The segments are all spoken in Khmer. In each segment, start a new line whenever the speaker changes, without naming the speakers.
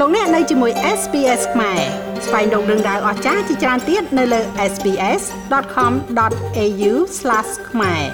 លោកអ្នកនៅជាមួយ SPS ខ្មែរស្វែងរកដឹងដៅអស្ចារ្យជាច្រើនទៀតនៅលើ sps.com.au/ ខ្មែរ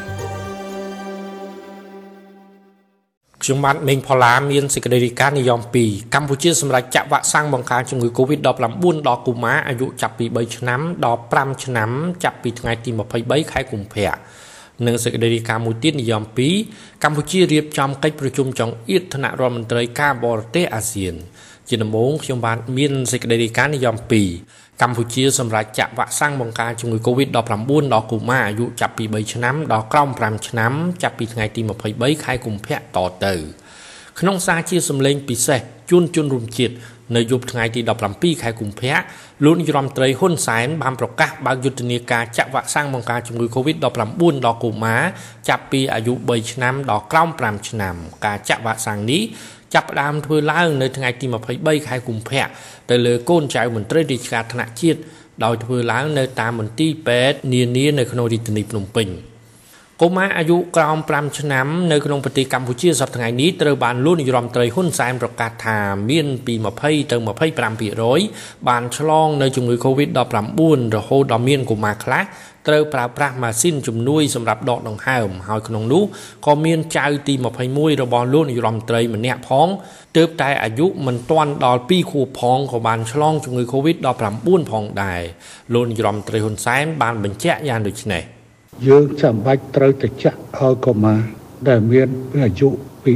ខ្ញុំបាទមេងផល្លាមានសេចក្តីរាយការណ៍និយម2កម្ពុជាសម្រាប់ចាក់វ៉ាក់សាំងបង្ការជំងឺ Covid-19 ដល់កុមារអាយុចាប់ពី3ឆ្នាំដល់5ឆ្នាំចាប់ពីថ្ងៃទី23ខែកុម្ភៈនិងសេចក្តីរាយការណ៍មួយទៀតនិយម2កម្ពុជារៀបចំកិច្ចប្រជុំចុងអៀតថ្នាក់រដ្ឋមន្ត្រីការបរទេសអាស៊ានជាដំបូងខ្ញុំបាទមានសេចក្តីរាយការណ៍និយម2កម្ពុជាសម្រាប់ចាក់វ៉ាក់សាំងបង្ការជំងឺ Covid-19 ដល់កុមារអាយុចាប់ពី3ឆ្នាំដល់ក្រោម5ឆ្នាំចាប់ពីថ្ងៃទី23ខែកុម្ភៈតទៅក្នុងសារជាសម្លេងពិសេសជូនជនរួមជាតិនៅយប់ថ្ងៃទី17ខែកុម្ភៈលោកនាយរដ្ឋមន្ត្រីហ៊ុនសែនបានប្រកាសបើកយុទ្ធនាការចាក់វ៉ាក់សាំងបង្ការជំងឺ Covid-19 ដល់កុមារចាប់ពីអាយុ3ឆ្នាំដល់ក្រោម5ឆ្នាំការចាក់វ៉ាក់សាំងនេះចាប់ផ្ដើមធ្វើឡើងនៅថ្ងៃទី23ខែកុម្ភៈទៅលើកូនចៅមន្ត្រីរាជការថ្នាក់ជាតិដោយធ្វើឡើងនៅតាមមន្ទីរពេទ្យនានានៅក្នុងរាជធានីភ្នំពេញកុមារអាយុក្រោម5ឆ្នាំនៅក្នុងប្រទេសកម្ពុជាសប្តាហ៍ថ្ងៃនេះត្រូវបានលោកនាយរដ្ឋមន្ត្រីហ៊ុនសែនប្រកាសថាមានពី20ទៅ25% បានឆ្លងនៅជំងឺ Covid-19 រហូតដល់មានកុមារខ្លះត្រូវប្រើប្រាស់ម៉ាស៊ីនជំនួយសម្រាប់ដកដង្ហើមហើយក្នុងនោះក៏មានចៅទី21របស់លោកនាយរដ្ឋមន្ត្រីម្នាក់ផងទើបតែអាយុមិនទាន់ដល់2ខួបផងក៏បានឆ្លងជំងឺ Covid-19 ផងដែរលោកនាយរដ្ឋមន្ត្រីហ៊ុនសែនបានបញ្ជាក់យ៉ាងដូចនេះ
យើងចាំបាច់ត្រូវតែចាក់ឲ្យកុមារដែលមានអាយុពី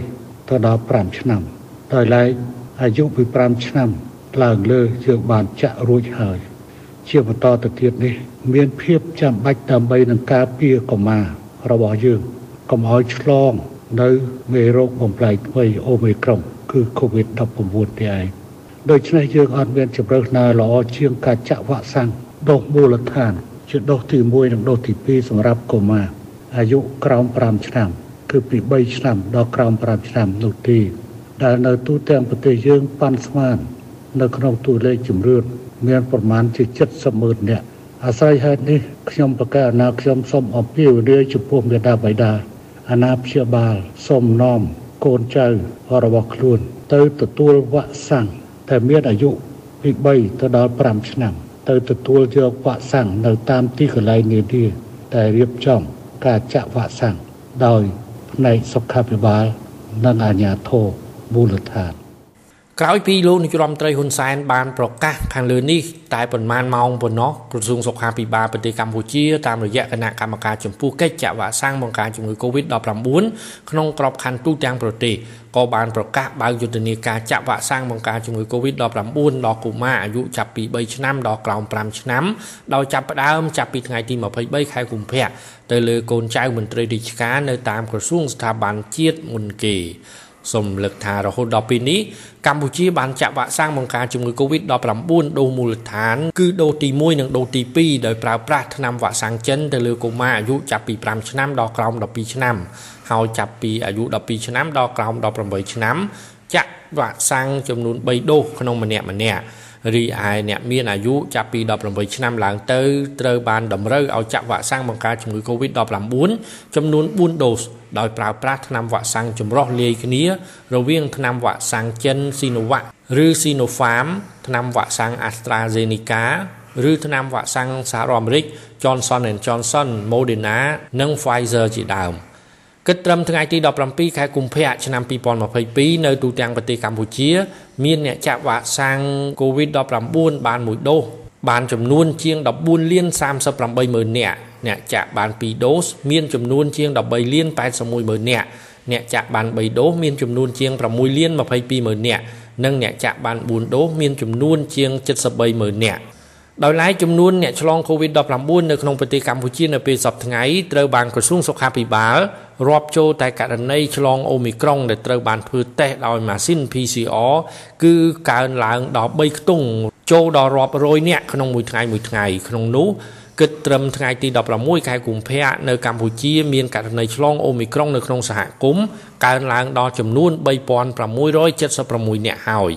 3ទៅដល់5ឆ្នាំដោយឡែកអាយុពី5ឆ្នាំឡើងលើយើងបានចាក់រួចហើយជាបន្តទៅទៀតនេះមានភាពចាំបាច់ដើម្បីនឹងការពារកុមាររបស់យើងកុំឲ្យឆ្លងនៅមេរោគបំផ្លែងថ្មីអូមីក្រុងគឺ COVID-19 នេះឯងដូច្នេះយើងអត់មានជម្រើសណាល្អជាងការចាក់វ៉ាក់សាំងដូសមូលដ្ឋានជាដូសទី1និងដូសទី2សម្រាប់កុមារអាយុក្រោម5ឆ្នាំគឺពី3ឆ្នាំដល់ក្រោម5ឆ្នាំនោះទេដែលនៅទូទាំងប្រទេសយើងប៉ាន់ស្មាននៅក្នុងតួលេខជំរឿនមានប្រមាណជា70,000 នាក់អាស្រ័យហេតុនេះខ្ញុំប្រកាសខ្ញុំសូមអំពាវនាវចំពោះមេដាបៃតាអាណាព្យាបាលសូមនាំកូនចៅរបស់ខ្លួនទៅទទួលវ៉ាក់សាំងតែមានអាយុពី3ទៅដល់5ឆ្នាំទៅទទួលយកវ៉ាក់សាំងនៅតាមទីកន្លែងនានាដែលរៀបចំការចាក់វ៉ាក់សាំងដោយផ្នែកសុខាភិបាលនិងអាជ្ញាធរមូលដ្ឋាន
ក្រោយពីលោកនាយរដ្ឋមន្ត្រីហ៊ុនសែនបានប្រកាសខាងលើនេះតែប៉ុន្មានម៉ោងប៉ុណ្ណោះក្រសួងសុខាភិបាលប្រទេសកម្ពុជាតាមរយៈគណៈកម្មការចំពោះកិច្ចចាក់វ៉ាក់សាំងបង្ការជំងឺ Covid-19 ក្នុងក្របខ័ណ្ឌទូទាំងប្រទេសក៏បានប្រកាសបើកយុទ្ធនាការចាក់វ៉ាក់សាំងបង្ការជំងឺ Covid-19 ដល់កុមារអាយុចាប់ពី3ឆ្នាំដល់ក្រោម5ឆ្នាំដោយចាប់ផ្ដើមចាប់ពីថ្ងៃទី23ខែកុម្ភៈទៅលើកូនចៅមន្ត្រីរាជការនៅតាមក្រសួងស្ថាប័នជាតិមុនគេសូមលើកថារហូតដល់ពេលនេះកម្ពុជាបានចាក់វ៉ាក់សាំងបង្ការជំងឺ Covid-19 ដូសមូលដ្ឋានគឺដូសទី1និងដូសទី2ដោយប្រើប្រាស់ថ្នាំវ៉ាក់សាំងចិនទៅលើកុមារអាយុចាប់ពី5ឆ្នាំដល់ក្រោម12ឆ្នាំហើយចាប់ពីអាយុ12ឆ្នាំដល់ក្រោម18ឆ្នាំចាក់វ៉ាក់សាំងចំនួន3ដូសក្នុងម្នាក់រីឯអ្នកមានអាយុចាប់ពី18ឆ្នាំឡើងទៅត្រូវបានតម្រូវឲ្យចាក់វ៉ាក់សាំងបង្ការជំងឺ Covid-19 ចំនួន4ដូសដោយប្រើប្រាស់ថ្នាំវ៉ាក់សាំងចម្រុះលាយគ្នារវាងថ្នាំវ៉ាក់សាំងចិន Sinovac ឬ Sinopharm ថ្នាំវ៉ាក់សាំង AstraZeneca ឬថ្នាំវ៉ាក់សាំងសហរដ្ឋអាមេរិក Johnson & Johnson, Moderna និង Pfizer ជាដើមគិតត្រឹមថ្ងៃទី17ខែកុម្ភៈឆ្នាំ2022នៅទូទាំងប្រទេសកម្ពុជាមានអ្នកចាក់វ៉ាក់សាំង COVID-19 បាន1ដូសបានចំនួនជាង14លាន38ម៉ឺននាក់អ្នកចាក់បាន2ដូសមានចំនួនជាង13លាន81ម៉ឺននាក់អ្នកចាក់បាន3ដូសមានចំនួនជាង6លាន22ម៉ឺននាក់និងអ្នកចាក់បាន4ដូសមានចំនួនជាង73ម៉ឺននាក់ដោយឡែកចំនួនអ្នកឆ្លង COVID-19 នៅក្នុងប្រទេសកម្ពុជានៅពេលសប្តាហ៍ថ្ងៃត្រូវបានក្រសួងសុខាភិបាលរាប់ចូលតែករណីឆ្លងអូមីក្រុងដែលត្រូវបានធ្វើតេស្តដោយម៉ាស៊ីន PCR គឺកើនឡើងដល់3ខ្ទង់ចូលដល់រាប់រយនាក់ក្នុងមួយថ្ងៃក្នុងនោះគិតត្រឹមថ្ងៃទី16ខែកុម្ភៈនៅកម្ពុជាមានករណីឆ្លងអូមីក្រុងនៅក្នុងសហគមន៍កើនឡើងដល់ចំនួន3676នាក់ហើយ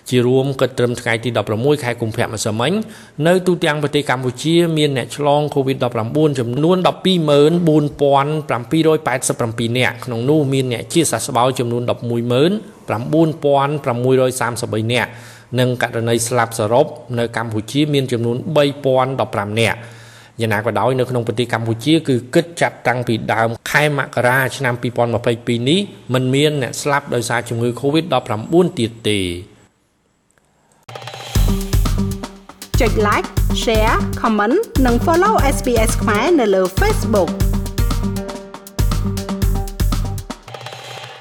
ជារួមគិតត្រឹមថ្ងៃទី16ខែកុម្ភៈម្សិលមិញនៅទូទាំងប្រទេសកម្ពុជាមានអ្នកឆ្លង COVID-19 ចំនួន 124,787 នាក់ក្នុងនោះមានអ្នកជាសះស្បើយចំនួន 119,633 នាក់និងករណីស្លាប់សរុបនៅកម្ពុជាមានចំនួន 3,015 នាក់យ៉ាងណាក៏ដោយនៅក្នុងប្រទេសកម្ពុជាគឺគិតចាប់តាំងពីដើមខែមករាឆ្នាំ 2022 នេះមិនមានអ្នកស្លាប់ដោយសារជំងឺ COVID-19 ទៀតទេ
ចុច like share comment និង follow SBS ខ្មែរនៅលើ Facebook